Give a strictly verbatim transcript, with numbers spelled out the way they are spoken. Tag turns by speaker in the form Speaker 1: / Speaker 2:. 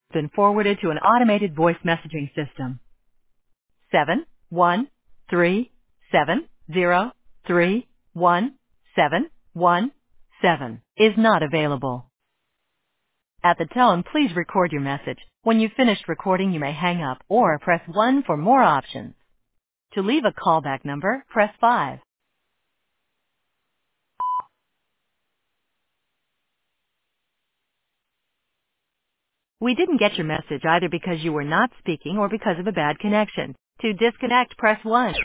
Speaker 1: Been forwarded to an automated voice messaging system. Seven one three seven zero three one seven one seven is not available. At the tone, please record your message. When you've finished recording, you may hang up or press one for more options. To leave a callback number, press five. We didn't get your message either because you were not speaking or because of a bad connection. To disconnect, press one.